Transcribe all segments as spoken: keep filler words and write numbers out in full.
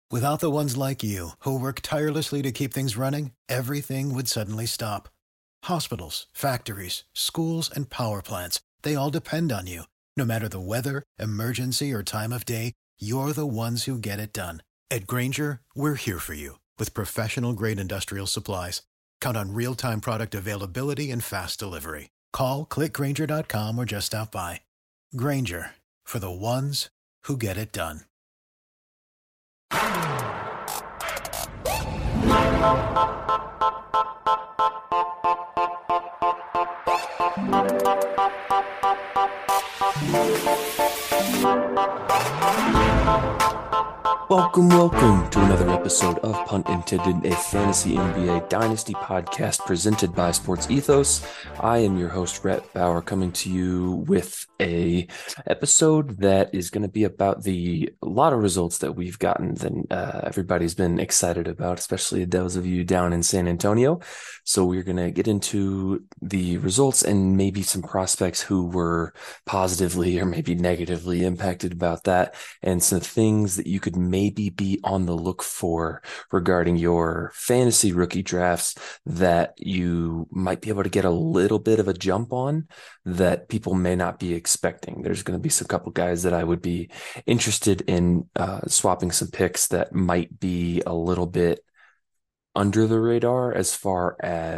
Without the ones like you, who work tirelessly to keep things running, everything would suddenly stop. Hospitals, factories, schools, and power plants, they all depend on you. No matter the weather, emergency, or time of day, you're the ones who get it done. At Grainger, we're here for you with professional-grade industrial supplies. Count on real-time product availability and fast delivery. Call, click grainger dot com, or just stop by. Grainger, for the ones who get it done. Welcome, welcome to another episode of Punt Intended, a fantasy N B A dynasty podcast presented by Sports Ethos. I am your host, Rhett Bauer, coming to you with a episode that is going to be about the lot of results that we've gotten that uh, everybody's been excited about, especially those of you down in San Antonio. So we're going to get into the results and maybe some prospects who were positively or maybe negatively impacted about that, and some things that you could maybe be on the look for regarding your fantasy rookie drafts that you might be able to get a little bit of a jump on that people may not be expecting. There's going to be some couple guys that I would be interested in uh, swapping some picks that might be a little bit under the radar as far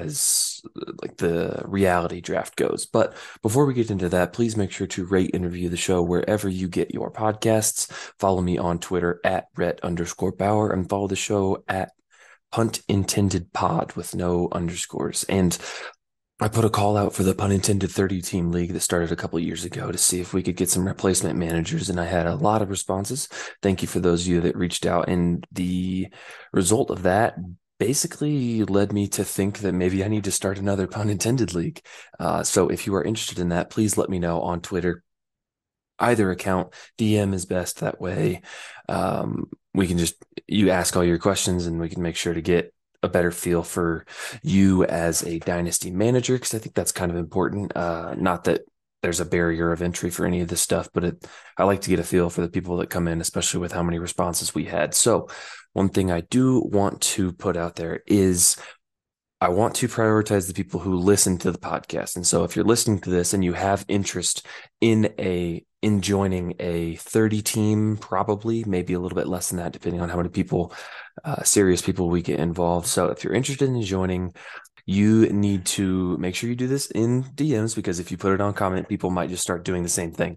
as like the reality draft goes. But before we get into that, please make sure to rate and review the show wherever you get your podcasts. Follow me on Twitter at Rhett underscore Bauer and follow the show at Punt Intended Pod with no underscores. And I put a call out for the Pun Intended thirty team league that started a couple of years ago to see if we could get some replacement managers, and I had a lot of responses. Thank you for those of you that reached out, and the result of that basically led me to think that maybe I need to start another Pun Intended league. Uh, so if you are interested in that, please let me know on Twitter. Either account, D M is best that way. Um, we can just, you ask all your questions and we can make sure to get a better feel for you as a dynasty manager, because I think that's kind of important. Uh, not that there's a barrier of entry for any of this stuff, but it, I like to get a feel for the people that come in, especially with how many responses we had. So one thing I do want to put out there is I want to prioritize the people who listen to the podcast. And so if you're listening to this and you have interest in a in joining a thirty team, probably maybe a little bit less than that, depending on how many people, uh, serious people we get involved. So if you're interested in joining, you need to make sure you do this in D Ms, because if you put it on comment, people might just start doing the same thing.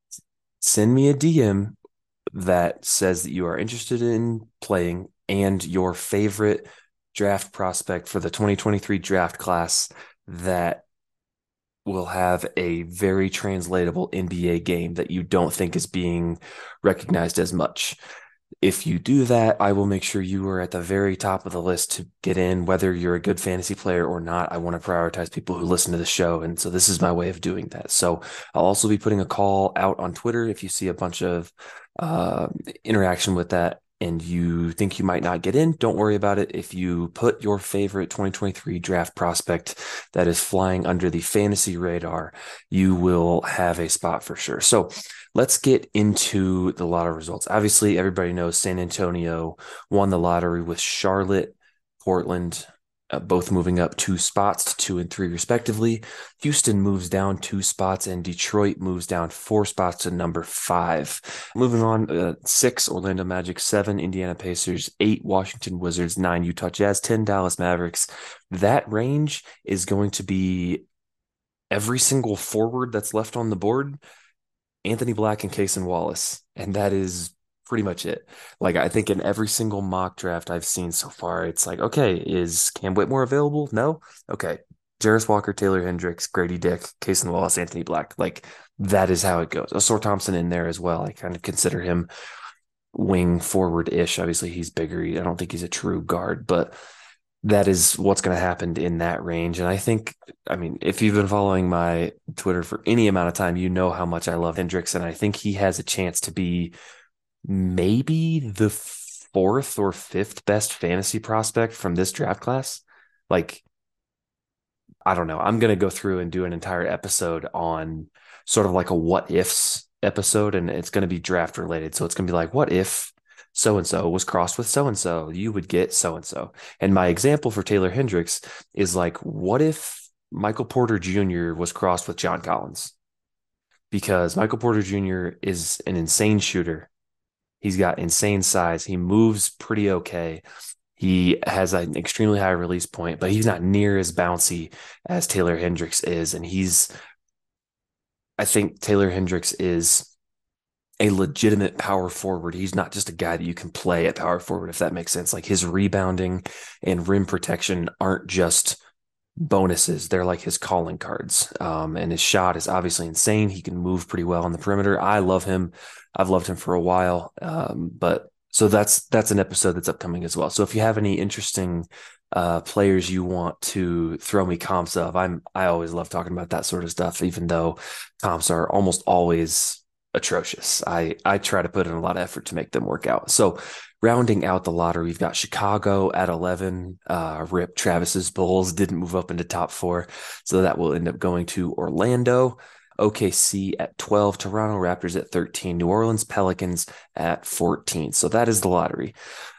Send me a D M that says that you are interested in playing and your favorite draft prospect for the twenty twenty-three draft class that will have a very translatable N B A game that you don't think is being recognized as much. If you do that, I will make sure you are at the very top of the list to get in, whether you're a good fantasy player or not. I want to prioritize people who listen to the show. And so this is my way of doing that. So I'll also be putting a call out on Twitter. If you see a bunch of uh, interaction with that and you think you might not get in, don't worry about it. If you put your favorite twenty twenty-three draft prospect that is flying under the fantasy radar, you will have a spot for sure. So let's get into the lottery results. Obviously, everybody knows San Antonio won the lottery with Charlotte, Portland, uh, both moving up two spots to two and three respectively. Houston moves down two spots and Detroit moves down four spots to number five. Moving on, uh, six, Orlando Magic, seven, Indiana Pacers, eight, Washington Wizards, nine, Utah Jazz, ten, Dallas Mavericks. That range is going to be every single forward that's left on the board, Anthony Black and Cason Wallace. And that is pretty much it. Like, I think in every single mock draft I've seen so far, it's like, okay, is Cam Whitmore available? No? Okay. Jarris Walker, Taylor Hendricks, Grady Dick, Cason Wallace, Anthony Black. Like, that is how it goes. Osor Thompson in there as well. I kind of consider him wing forward-ish. Obviously, he's bigger. I don't think he's a true guard, but that is what's going to happen in that range. And I think, I mean, if you've been following my Twitter for any amount of time, you know how much I love Hendricks, and I think he has a chance to be maybe the fourth or fifth best fantasy prospect from this draft class. Like, I don't know. I'm going to go through and do an entire episode on sort of like a what ifs episode, and it's going to be draft related. So it's going to be like, what if so-and-so was crossed with so-and-so, you would get so-and-so. And my example for Taylor Hendricks is like, what if Michael Porter Junior was crossed with John Collins? Because Michael Porter Junior is an insane shooter. He's got insane size. He moves pretty okay. He has an extremely high release point, but he's not near as bouncy as Taylor Hendricks is. And he's, I think Taylor Hendricks is a legitimate power forward. He's not just a guy that you can play at power forward, if that makes sense. Like his rebounding and rim protection aren't just bonuses. They're like his calling cards. Um, and his shot is obviously insane. He can move pretty well on the perimeter. I love him. I've loved him for a while. Um, but so that's that's an episode that's upcoming as well. So if you have any interesting uh, players you want to throw me comps of, I'm I always love talking about that sort of stuff, even though comps are almost always atrocious. I I try to put in a lot of effort to make them work out. So rounding out the lottery, we've got Chicago at eleven. Uh, Rip Travis's Bulls didn't move up into top four, so that will end up going to Orlando. O K C at twelve, Toronto Raptors at thirteen, New Orleans Pelicans at fourteen. So that is the lottery.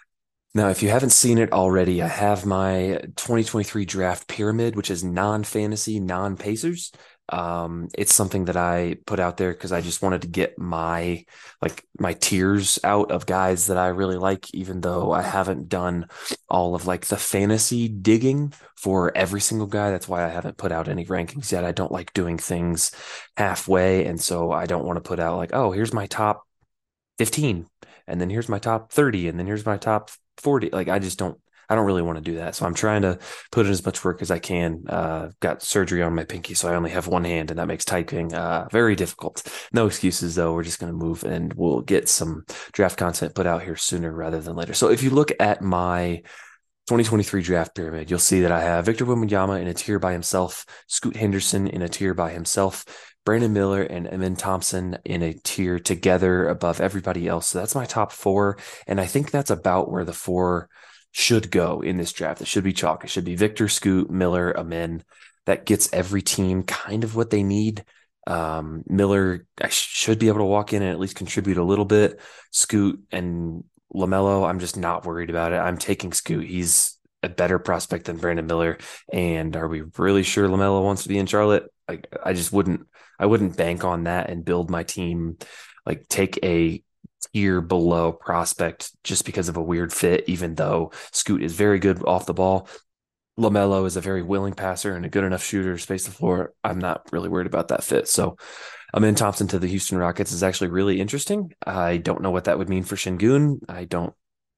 Now, if you haven't seen it already, I have my twenty twenty-three draft pyramid, which is non-fantasy, non-Pacers. Um, it's something that I put out there because I just wanted to get my like my tiers out of guys that I really like, even though I haven't done all of like the fantasy digging for every single guy. That's why I haven't put out any rankings yet. I don't like doing things halfway, and so I don't want to put out like, oh, here's my top fifteen, and then here's my top thirty, and then here's my top forty. Like I just don't I don't really want to do that. So I'm trying to put in as much work as I can. Uh, got surgery on my pinky, so I only have one hand, and that makes typing uh, very difficult. No excuses, though. We're just going to move, and we'll get some draft content put out here sooner rather than later. So if you look at my twenty twenty-three draft pyramid, you'll see that I have Victor Wembanyama in a tier by himself, Scoot Henderson in a tier by himself, Brandon Miller and Amen Thompson in a tier together above everybody else. So that's my top four, and I think that's about where the four should go in this draft. It should be chalk. It should be Victor, Scoot, Miller, Amen. That gets every team kind of what they need. Um, Miller I should be able to walk in and at least contribute a little bit. Scoot and LaMelo, I'm just not worried about it. I'm taking Scoot. He's a better prospect than Brandon Miller. And are we really sure LaMelo wants to be in Charlotte? Like, I just wouldn't, I wouldn't bank on that and build my team, like take a tier below prospect just because of a weird fit, even though Scoot is very good off the ball. LaMelo is a very willing passer and a good enough shooter to space the floor. I'm not really worried about that fit. So Amen Thompson to the Houston Rockets is actually really interesting. I don't know what that would mean for Şengün. I don't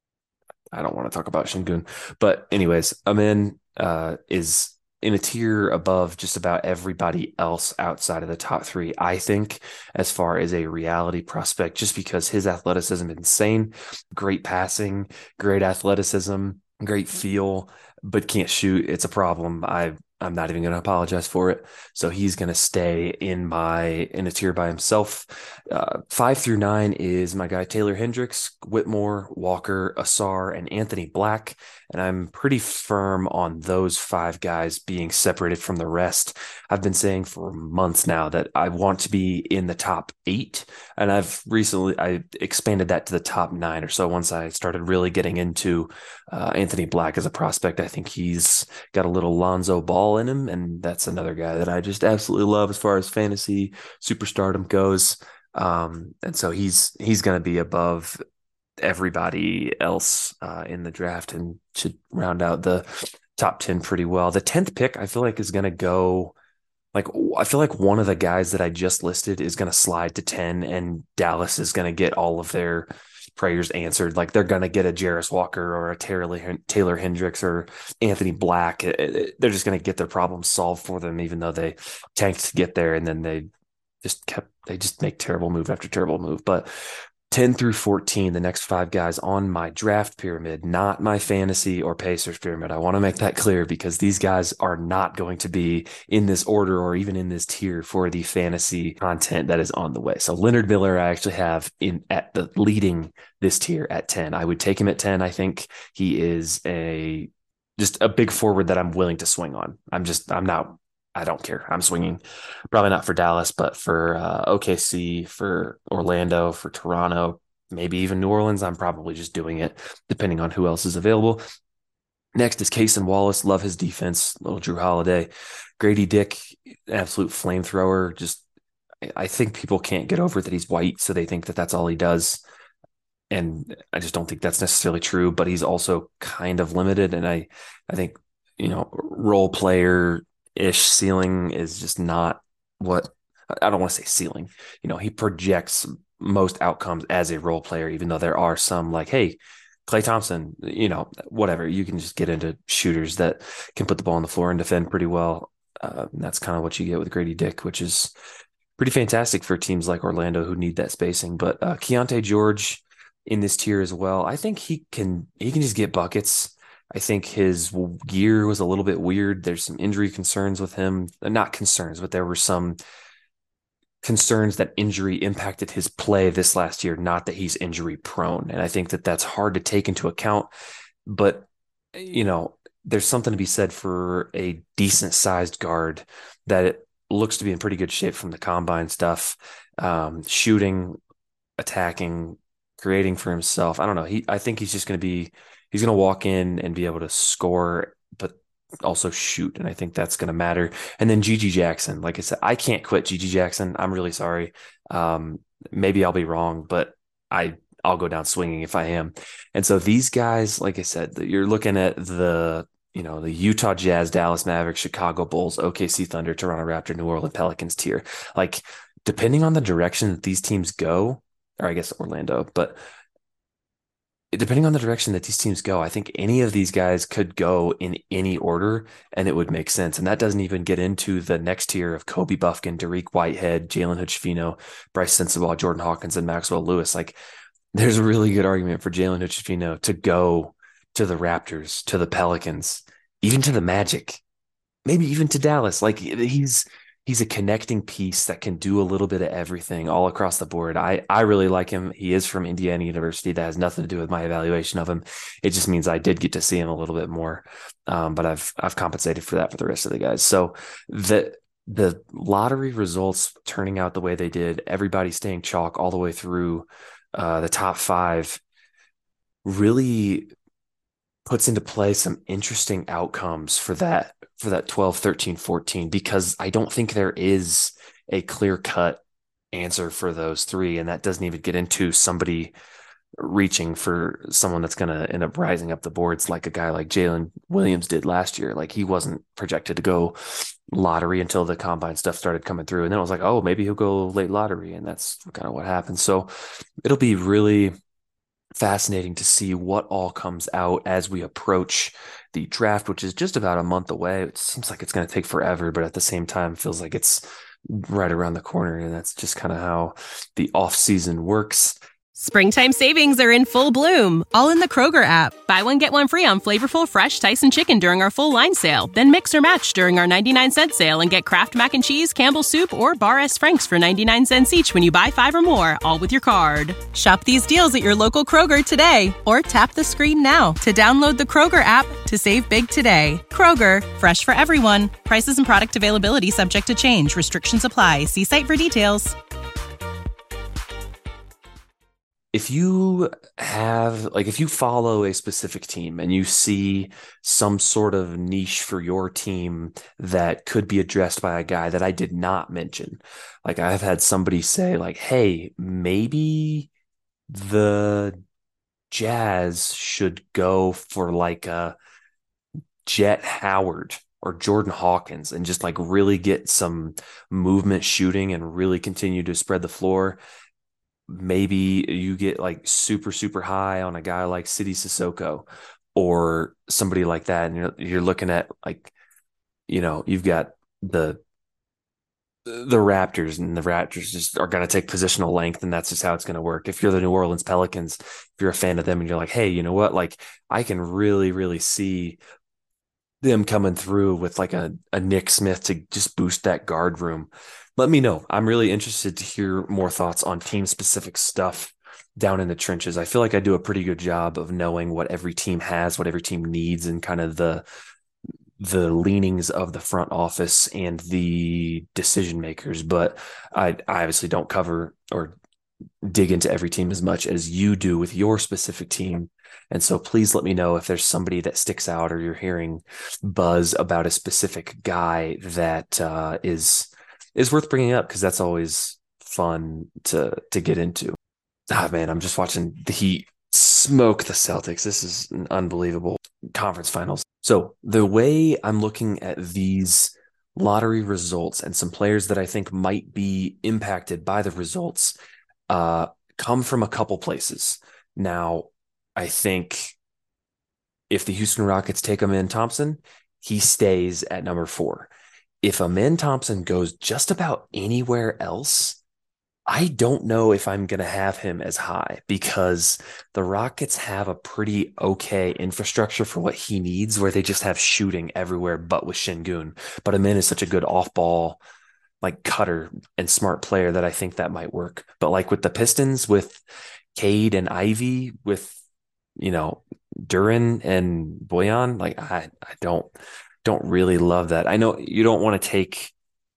I don't want to talk about Şengün. But anyways, Amen uh, is in a tier above just about everybody else outside of the top three, I think, as far as a reality prospect, just because his athleticism is insane, great passing, great athleticism, great feel, but can't shoot. It's a problem. I I'm not even going to apologize for it. So he's going to stay in my in a tier by himself. Uh, five through nine is my guy Taylor Hendricks, Whitmore, Walker, Asar, and Anthony Black. And I'm pretty firm on those five guys being separated from the rest. I've been saying for months now that I want to be in the top eight. And I've recently, I expanded that to the top nine or so once I started really getting into uh, Anthony Black as a prospect. I think he's got a little Lonzo Ball in him. And that's another guy that I just absolutely love as far as fantasy superstardom goes. Um, and so he's, he's going to be above everybody else uh, in the draft and should round out the top ten pretty well. The tenth pick, I feel like, is going to go like, I feel like one of the guys that I just listed is going to slide to ten, and Dallas is going to get all of their prayers answered. Like they're going to get a Jarris Walker or a Taylor, Taylor Hendricks or Anthony Black. It, it, they're just going to get their problems solved for them, even though they tanked to get there. And then they just kept, they just make terrible move after terrible move. But ten through fourteen, the next five guys on my draft pyramid, not my fantasy or Pacers pyramid. I want to make that clear because these guys are not going to be in this order or even in this tier for the fantasy content that is on the way. So Leonard Miller, I actually have in at the leading this tier at ten. I would take him at ten. I think he is a just a big forward that I'm willing to swing on. I'm just, I'm not, I don't care. I'm swinging, probably not for Dallas, but for uh, O K C, for Orlando, for Toronto, maybe even New Orleans. I'm probably just doing it depending on who else is available. Next is Cason Wallace. Love his defense. Little Drew Holiday. Grady Dick, absolute flamethrower. Just, I think people can't get over that he's white, so they think that that's all he does. And I just don't think that's necessarily true, but he's also kind of limited. And I, I think, you know, role player ish ceiling is just not what I don't want to say ceiling. You know, he projects most outcomes as a role player, even though there are some like, hey, Klay Thompson, you know, whatever. You can just get into shooters that can put the ball on the floor and defend pretty well. Uh, and that's kind of what you get with Grady Dick, which is pretty fantastic for teams like Orlando who need that spacing. But uh, Keontae George in this tier as well. I think he can he can just get buckets. I think his year was a little bit weird. There's some injury concerns with him. Not concerns, but there were some concerns that injury impacted his play this last year, not that he's injury prone. And I think that that's hard to take into account. But, you know, there's something to be said for a decent sized guard that it looks to be in pretty good shape from the combine stuff, um, shooting, attacking, creating for himself. I don't know. He, I think he's just going to be, he's going to walk in and be able to score, but also shoot. And I think that's going to matter. And then Gigi Jackson, like I said, I can't quit Gigi Jackson. I'm really sorry. Um, maybe I'll be wrong, but I, I'll go down swinging if I am. And so these guys, like I said, you're looking at the, you know, the Utah Jazz, Dallas Mavericks, Chicago Bulls, O K C Thunder, Toronto Raptor, New Orleans Pelicans tier. Like, depending on the direction that these teams go, or I guess Orlando, but depending on the direction that these teams go, I think any of these guys could go in any order and it would make sense. And that doesn't even get into the next tier of Kobe Buffkin, Dariq Whitehead, Jalen Hood-Schifino, Bryce Sensabaugh, Jordan Hawkins, and Maxwell Lewis. Like, there's a really good argument for Jalen Hood-Schifino to go to the Raptors, to the Pelicans, even to the Magic, maybe even to Dallas. Like, he's he's a connecting piece that can do a little bit of everything all across the board. I, I really like him. He is from Indiana University. That has nothing to do with my evaluation of him. It just means I did get to see him a little bit more. Um, but I've I've compensated for that for the rest of the guys. So the the lottery results turning out the way they did, everybody staying chalk all the way through uh, the top five, really puts into play some interesting outcomes for that for that twelve, thirteen, fourteen, because I don't think there is a clear-cut answer for those three. And that doesn't even get into somebody reaching for someone that's going to end up rising up the boards like a guy like Jalen Williams did last year. Like, he wasn't projected to go lottery until the combine stuff started coming through. And then I was like, oh, maybe he'll go late lottery. And that's kind of what happened. So it'll be really fascinating to see what all comes out as we approach the draft, which is just about a month away. It seems like it's going to take forever, but at the same time feels like it's right around the corner. And that's just kind of how the off season works. Springtime savings are in full bloom, all in the Kroger app. Buy one, get one free on flavorful, fresh Tyson chicken during our full line sale. Then mix or match during our ninety-nine cent sale and get Kraft Mac and Cheese, Campbell's Soup, or Bar S. Frank's for ninety-nine cents each when you buy five or more, all with your card. Shop these deals at your local Kroger today, or tap the screen now to download the Kroger app to save big today. Kroger, fresh for everyone. Prices and product availability subject to change. Restrictions apply. See site for details. If you have, like, if you follow a specific team and you see some sort of niche for your team that could be addressed by a guy that I did not mention, like, I've had somebody say, like, hey, maybe the Jazz should go for like a Jet Howard or Jordan Hawkins and just like really get some movement shooting and really continue to spread the floor. Maybe you get like super, super high on a guy like Sidy Cissoko or somebody like that. And you're, you're looking at, like, you know, you've got the, the Raptors, and the Raptors just are going to take positional length, and that's just how it's going to work. If you're the New Orleans Pelicans, if you're a fan of them and you're like, hey, you know what? Like, I can really, really see them coming through with like a, a Nick Smith to just boost that guard room. Let me know. I'm really interested to hear more thoughts on team specific stuff down in the trenches. I feel like I do a pretty good job of knowing what every team has, what every team needs, and kind of the the leanings of the front office and the decision makers. But I, I obviously don't cover or dig into every team as much as you do with your specific team. And so please let me know if there's somebody that sticks out or you're hearing buzz about a specific guy that uh, is is worth bringing up, because that's always fun to to get into. Ah, man, I'm just watching the Heat smoke the Celtics. This is an unbelievable conference finals. So the way I'm looking at these lottery results and some players that I think might be impacted by the results uh, come from a couple places. Now, I think if the Houston Rockets take Amen Thompson, he stays at number four. If Amen Thompson goes just about anywhere else, I don't know if I'm going to have him as high, because the Rockets have a pretty okay infrastructure for what he needs, where they just have shooting everywhere but with Şengün. But Amen is such a good off-ball like cutter and smart player that I think that might work. But like with the Pistons, with Cade and Ivy, with, you know, Duren and Bojan, like I, I don't don't really love that. I know you don't want to take,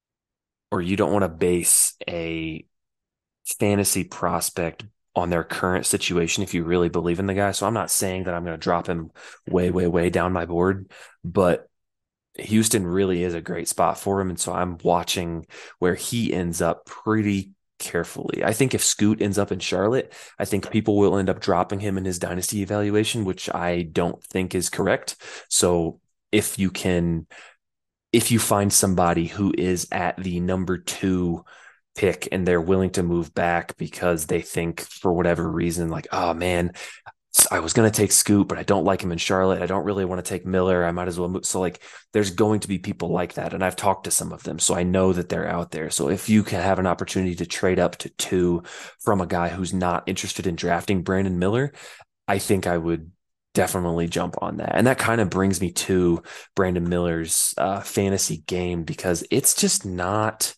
or you don't want to base a fantasy prospect on their current situation if you really believe in the guy. So I'm not saying that I'm going to drop him way, way, way down my board, but Houston really is a great spot for him. And so I'm watching where he ends up pretty carefully. I think if Scoot ends up in Charlotte, I think people will end up dropping him in his dynasty evaluation, which I don't think is correct. So if you can, if you find somebody who is at the number two pick and they're willing to move back because they think for whatever reason, like, oh man, I was going to take Scoot, but I don't like him in Charlotte. I don't really want to take Miller. I might as well move. So like, there's going to be people like that. And I've talked to some of them, so I know that they're out there. So if you can have an opportunity to trade up to two from a guy who's not interested in drafting Brandon Miller, I think I would definitely jump on that. And that kind of brings me to Brandon Miller's uh, fantasy game, because it's just not,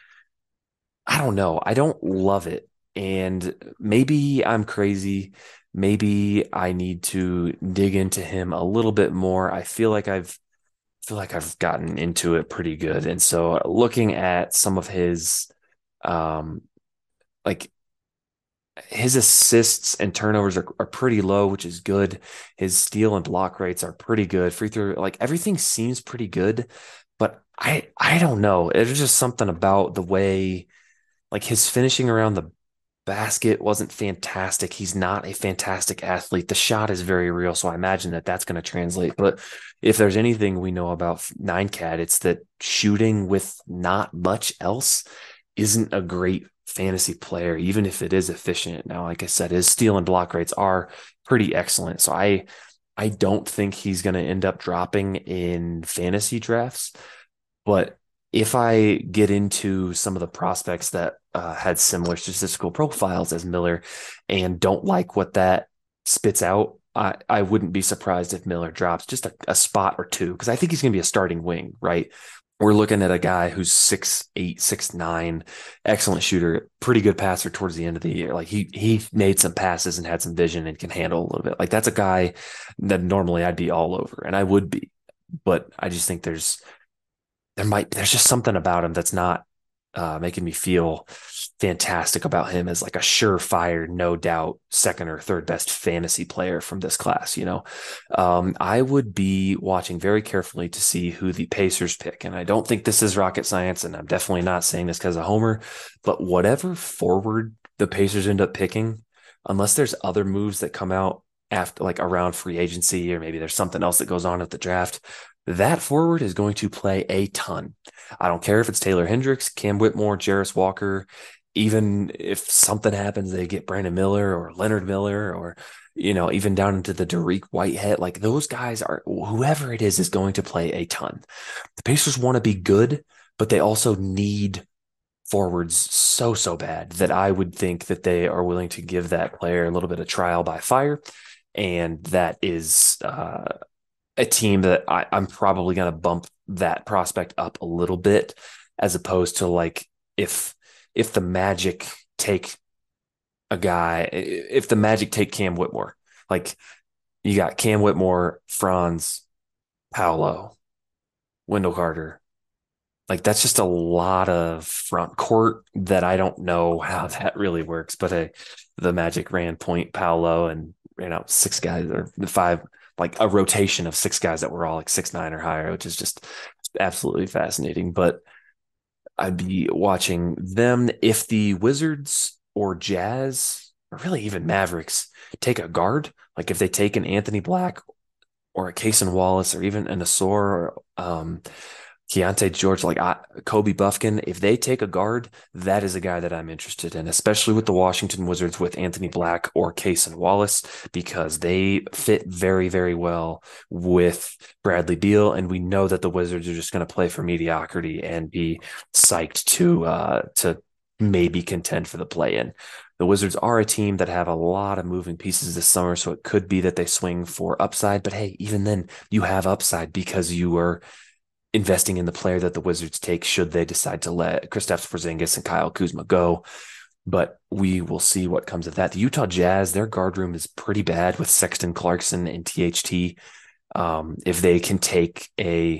I don't know. I don't love it. And maybe I'm crazy. Maybe I need to dig into him a little bit more. I feel like I've feel like I've gotten into it pretty good. And so looking at some of his um like his assists and turnovers are, are pretty low, which is good. His steal and block rates are pretty good. Free throw, like everything seems pretty good, but I I don't know. It's just something about the way, like his finishing around the basket wasn't fantastic. He's not a fantastic athlete. The shot is very real, so I imagine that that's going to translate. But if there's anything we know about nine cat, it's that shooting with not much else isn't a great fantasy player, even if it is efficient. Now, like I said, his steal and block rates are pretty excellent. So I I don't think he's going to end up dropping in fantasy drafts. But if I get into some of the prospects that uh, had similar statistical profiles as Miller and don't like what that spits out, I, I wouldn't be surprised if Miller drops just a, a spot or two, because I think he's going to be a starting wing, right? We're looking at a guy who's six eight, six nine, excellent shooter, pretty good passer towards the end of the year. Like he he made some passes and had some vision and can handle a little bit. Like that's a guy that normally I'd be all over, and I would be, but I just think there's there might there's just something about him that's not uh, making me feel fantastic about him as like a surefire, no doubt, second or third best fantasy player from this class. You know, um, I would be watching very carefully to see who the Pacers pick. And I don't think this is rocket science, and I'm definitely not saying this because of Homer, but whatever forward the Pacers end up picking, unless there's other moves that come out after, like around free agency, or maybe there's something else that goes on at the draft, that forward is going to play a ton. I don't care if it's Taylor Hendricks, Cam Whitmore, Jarris Walker. Even if something happens, they get Brandon Miller or Leonard Miller, or, you know, even down into the Dariq Whitehead. Like those guys are, whoever it is, is going to play a ton. The Pacers want to be good, but they also need forwards so, so bad that I would think that they are willing to give that player a little bit of trial by fire. And that is uh, a team that I, I'm probably going to bump that prospect up a little bit, as opposed to like if if the Magic take a guy, if the Magic take Cam Whitmore, like you got Cam Whitmore, Franz, Paolo, Wendell Carter, like that's just a lot of front court that I don't know how that really works. But hey, the Magic ran point Paolo and ran out six guys or five, like a rotation of six guys that were all like six nine or higher, which is just absolutely fascinating. But I'd be watching them if the Wizards or Jazz or really even Mavericks take a guard, like if they take an Anthony Black or a Cason Wallace or even an Asor or um, Keontae George, like I, Kobe Buffkin, if they take a guard, that is a guy that I'm interested in, especially with the Washington Wizards with Anthony Black or Cason Wallace, because they fit very, very well with Bradley Beal. And we know that the Wizards are just going to play for mediocrity and be psyched to, uh, to maybe contend for the play-in. The Wizards are a team that have a lot of moving pieces this summer, so it could be that they swing for upside. But hey, even then, you have upside because you are investing in the player that the Wizards take should they decide to let Kristaps Porzingis and Kyle Kuzma go. But we will see what comes of that. The Utah Jazz, their guard room is pretty bad with Sexton Clarkson and T H T. Um, if they can take a,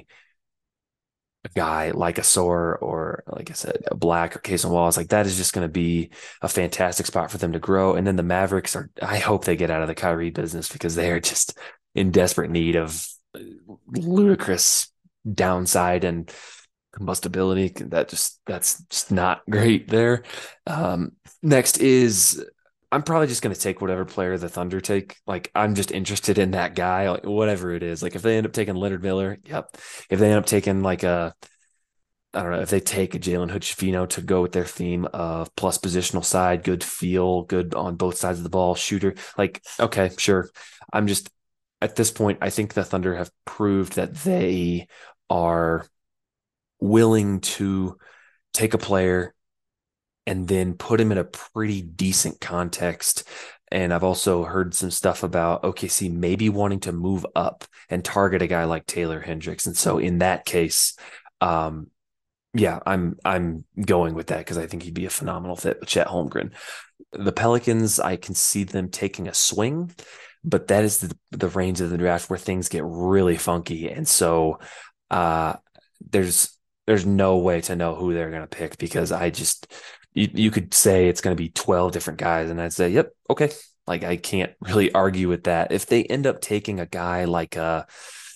a guy like a Sor or, like I said, a Black or Cason Wallace, like that is just going to be a fantastic spot for them to grow. And then the Mavericks are, I hope they get out of the Kyrie business because they are just in desperate need of ludicrous downside and combustibility. That just that's just not great there. Um, next is I'm probably just going to take whatever player the Thunder take. Like I'm just interested in that guy, like, whatever it is. Like if they end up taking Leonard Miller, yep. If they end up taking like a, I don't know, if they take a Jalen Hood-Schifino to go with their theme of plus positional side, good feel, good on both sides of the ball, shooter. Like okay, sure. I'm just at this point, I think the Thunder have proved that they are willing to take a player and then put him in a pretty decent context. And I've also heard some stuff about O K C maybe wanting to move up and target a guy like Taylor Hendricks. And so in that case, um, yeah, I'm I'm going with that because I think he'd be a phenomenal fit with Chet Holmgren. The Pelicans, I can see them taking a swing, but that is the, the range of the draft where things get really funky. And so uh, there's there's no way to know who they're going to pick because I just, you, you could say it's going to be twelve different guys. And I'd say, yep, okay. Like I can't really argue with that. If they end up taking a guy like a,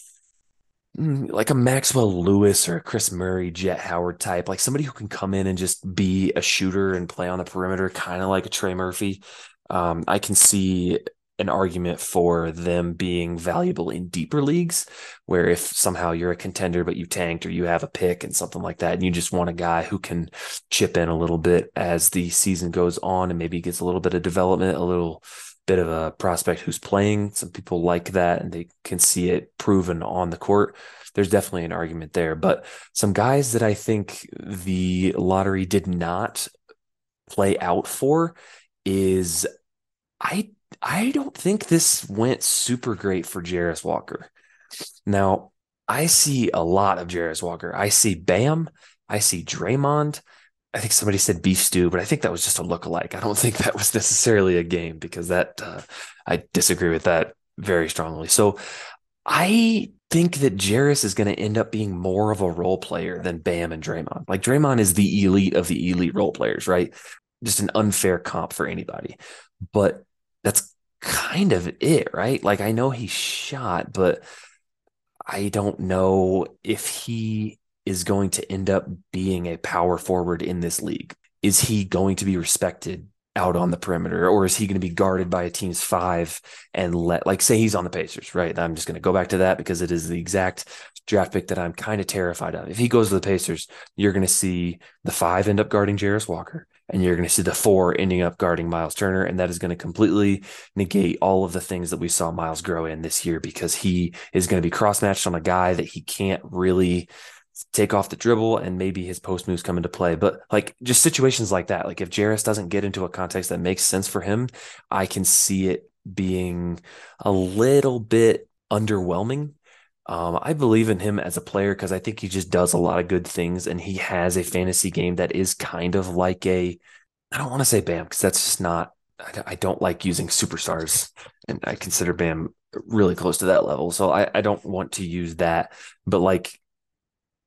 like a Maxwell Lewis or a Chris Murray, Jet Howard type, like somebody who can come in and just be a shooter and play on the perimeter, kind of like a Trey Murphy, um, I can see an argument for them being valuable in deeper leagues where if somehow you're a contender, but you tanked or you have a pick and something like that, and you just want a guy who can chip in a little bit as the season goes on and maybe gets a little bit of development, a little bit of a prospect who's playing. Some people like that and they can see it proven on the court. There's definitely an argument there, but some guys that I think the lottery did not play out for is I I don't think this went super great for Jarace Walker. Now, I see a lot of Jarace Walker. I see Bam. I see Draymond. I think somebody said beef stew, but I think that was just a lookalike. I don't think that was necessarily a game because that uh, I disagree with that very strongly. So I think that Jarace is going to end up being more of a role player than Bam and Draymond. Like Draymond is the elite of the elite role players, right? Just an unfair comp for anybody. But that's kind of it, right? Like I know he shot, but I don't know if he is going to end up being a power forward in this league. Is he going to be respected out on the perimeter, or is he going to be guarded by a team's five and let, like, say he's on the Pacers, right? I'm just going to go back to that because it is the exact draft pick that I'm kind of terrified of. If he goes to the Pacers, you're going to see the five end up guarding Jarace Walker, and you're going to see the four ending up guarding Miles Turner, and that is going to completely negate all of the things that we saw Miles grow in this year because he is going to be cross-matched on a guy that he can't really take off the dribble, and maybe his post moves come into play. But like just situations like that, like if Jarace doesn't get into a context that makes sense for him, I can see it being a little bit underwhelming. Um, I believe in him as a player because I think he just does a lot of good things, and he has a fantasy game that is kind of like a, I don't want to say Bam because that's just not, I don't like using superstars, and I consider Bam really close to that level. So I, I don't want to use that, but like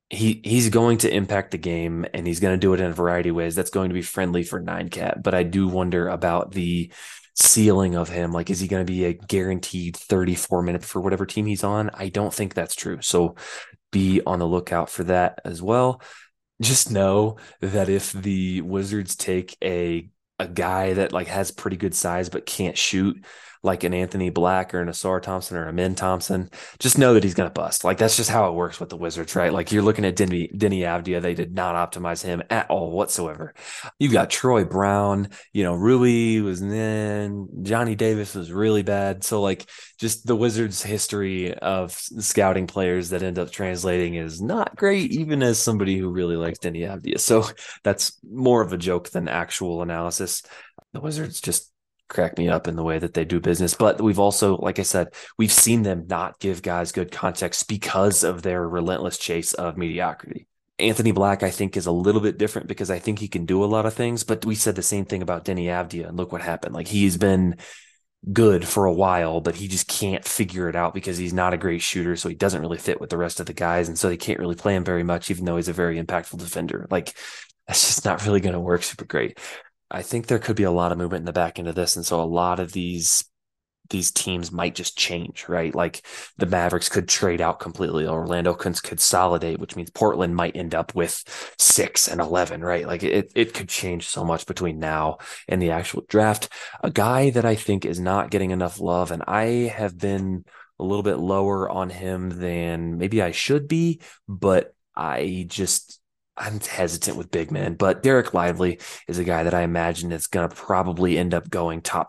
he he's going to impact the game, and he's going to do it in a variety of ways. That's going to be friendly for nine cat, but I do wonder about the ceiling of him. Like, is he going to be a guaranteed thirty-four minutes for whatever team he's on? I don't think that's true. So be on the lookout for that as well. Just know that if the Wizards take a a guy that like has pretty good size but can't shoot, like an Anthony Black or an Asar Thompson or a Min Thompson, just know that he's going to bust. Like, that's just how it works with the Wizards, right? Like, you're looking at Denny, Denny Avdia. They did not optimize him at all whatsoever. You've got Troy Brown, you know, Rui was then, Johnny Davis was really bad. So, like, just the Wizards' history of scouting players that end up translating is not great, even as somebody who really likes Denny Avdia. So that's more of a joke than actual analysis. The Wizards just crack me up in the way that they do business. But we've also, like I said, we've seen them not give guys good context because of their relentless chase of mediocrity. Anthony Black, I think, is a little bit different because I think he can do a lot of things, but we said the same thing about Denny Avdia, and look what happened. Like, he's been good for a while, but he just can't figure it out because he's not a great shooter, so he doesn't really fit with the rest of the guys, and so they can't really play him very much, even though he's a very impactful defender. Like, that's just not really going to work super great. I think there could be a lot of movement in the back end of this. And so a lot of these these teams might just change, right? Like, the Mavericks could trade out completely. Orlando could consolidate, which means Portland might end up with six and eleven, right? Like, it, it could change so much between now and the actual draft. A guy that I think is not getting enough love, and I have been a little bit lower on him than maybe I should be, but I just... I'm hesitant with big men, but Derek Lively is a guy that I imagine is going to probably end up going top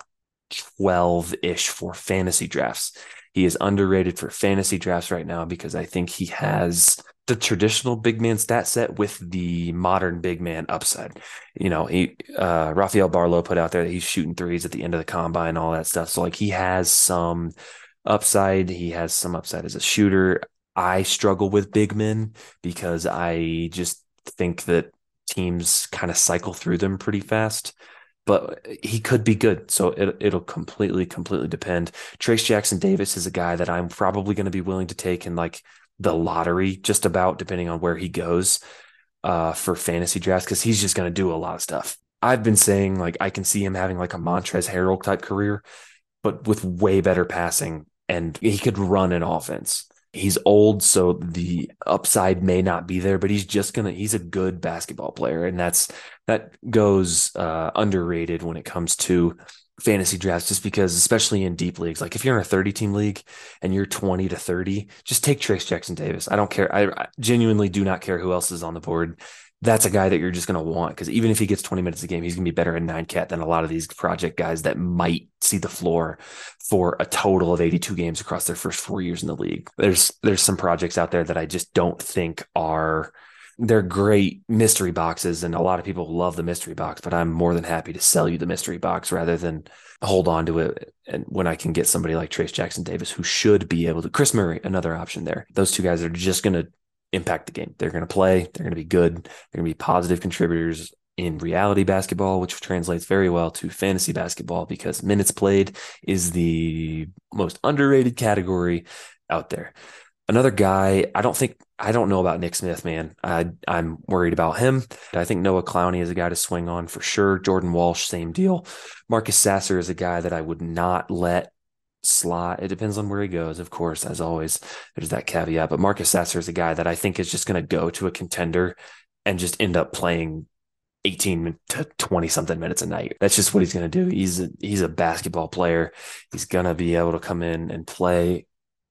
twelve-ish for fantasy drafts. He is underrated for fantasy drafts right now because I think he has the traditional big man stat set with the modern big man upside. You know, he uh, Rafael Barlow put out there that he's shooting threes at the end of the combine, all that stuff. So, like, he has some upside. He has some upside as a shooter. I struggle with big men because I just think that teams kind of cycle through them pretty fast, but he could be good. So it, it'll completely, completely depend. Trace Jackson Davis is a guy that I'm probably going to be willing to take in like the lottery, just about, depending on where he goes uh, for fantasy drafts, because he's just going to do a lot of stuff. I've been saying, like, I can see him having like a Montrezl Harrell type career, but with way better passing, and he could run an offense. He's old, so the upside may not be there, but he's just gonna, he's a good basketball player. And that's, that goes uh, underrated when it comes to fantasy drafts, just because, especially in deep leagues, like if you're in a thirty team league and you're twenty to thirty, just take Trace Jackson Davis. I don't care. I, I genuinely do not care who else is on the board. That's a guy that you're just going to want, because even if he gets twenty minutes a game, he's going to be better in nine cat than a lot of these project guys that might see the floor for a total of eighty-two games across their first four years in the league. There's there's some projects out there that I just don't think are, they're great mystery boxes, and a lot of people love the mystery box, but I'm more than happy to sell you the mystery box rather than hold on to it. And when I can get somebody like Trace Jackson Davis, who should be able to, Chris Murray, another option there. Those two guys are just going to impact the game. They're going to play. They're going to be good. They're going to be positive contributors in reality basketball, which translates very well to fantasy basketball, because minutes played is the most underrated category out there. Another guy, I don't think, I don't know about Nick Smith, man. I, I'm worried about him. I think Noah Clowney is a guy to swing on for sure. Jordan Walsh, same deal. Marcus Sasser is a guy that I would not let slot. It depends on where he goes, of course, as always. There's that caveat. But Marcus Sasser is a guy that I think is just going to go to a contender and just end up playing eighteen to twenty something minutes a night. That's just what he's going to do. He's a, he's a basketball player. He's going to be able to come in and play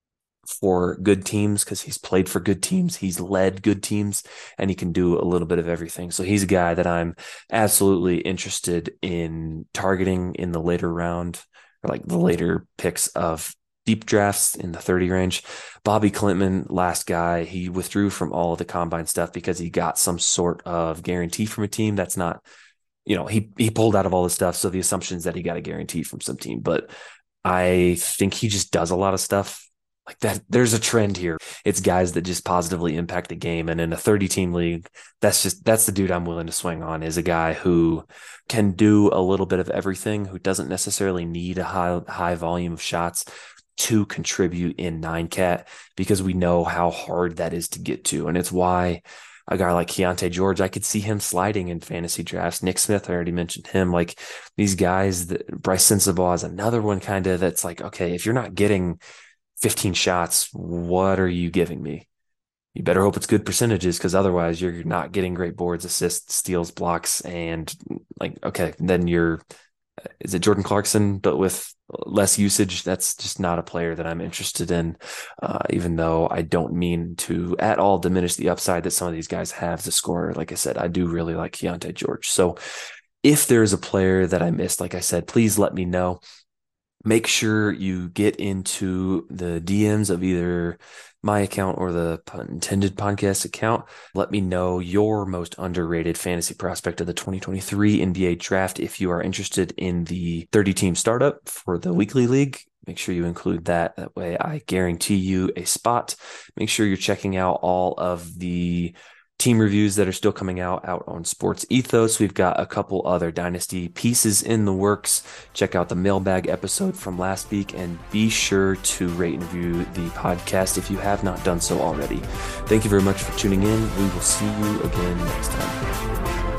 for good teams because he's played for good teams. He's led good teams, and he can do a little bit of everything. So he's a guy that I'm absolutely interested in targeting in the later round, or like the later picks of deep drafts in the thirty range. Bobby Klintman, last guy, he withdrew from all of the combine stuff because he got some sort of guarantee from a team. That's not, you know, he, he pulled out of all the stuff. So the assumption is that he got a guarantee from some team, but I think he just does a lot of stuff like that. There's a trend here. It's guys that just positively impact the game. And in a thirty team league, that's just, that's the dude I'm willing to swing on, is a guy who can do a little bit of everything, who doesn't necessarily need a high, high volume of shots. to contribute in nine cat, because we know how hard that is to get to. And it's why a guy like Keontae George, I could see him sliding in fantasy drafts. Nick Smith, I already mentioned him. Like these guys, that, Bryce Sensabaugh is another one kind of that's like, okay, if you're not getting fifteen shots, what are you giving me? You better hope it's good percentages, because otherwise you're not getting great boards, assists, steals, blocks, and like, okay, then you're, is it Jordan Clarkson, but with less usage? That's just not a player that I'm interested in, uh, even though I don't mean to at all diminish the upside that some of these guys have as a scorer. Like I said, I do really like Keontae George. So if there's a player that I missed, like I said, please let me know. Make sure you get into the D Ms of either my account or the Pun Intended podcast account. Let me know your most underrated fantasy prospect of the twenty twenty-three N B A draft. If you are interested in the thirty team startup for the weekly league, make sure you include that. That way I guarantee you a spot. Make sure you're checking out all of the team reviews that are still coming out out on Sports Ethos. We've got a couple other dynasty pieces in the works. Check out the mailbag episode from last week, and be sure to rate and review the podcast if you have not done so already. Thank you very much for tuning in. We will see you again next time.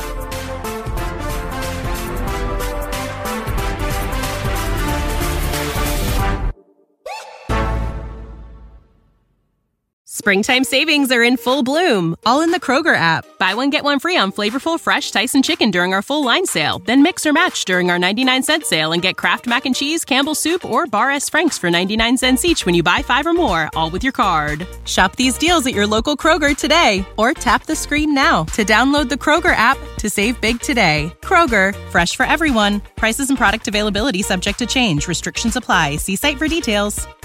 Springtime savings are in full bloom, all in the Kroger app. Buy one, get one free on flavorful fresh Tyson chicken during our full line sale. Then mix or match during our ninety-nine cent sale and get Kraft Mac and Cheese, Campbell's Soup, or Bar S. Frank's for ninety-nine cents each when you buy five or more, all with your card. Shop these deals at your local Kroger today, or tap the screen now to download the Kroger app to save big today. Kroger, fresh for everyone. Prices and product availability subject to change. Restrictions apply. See site for details.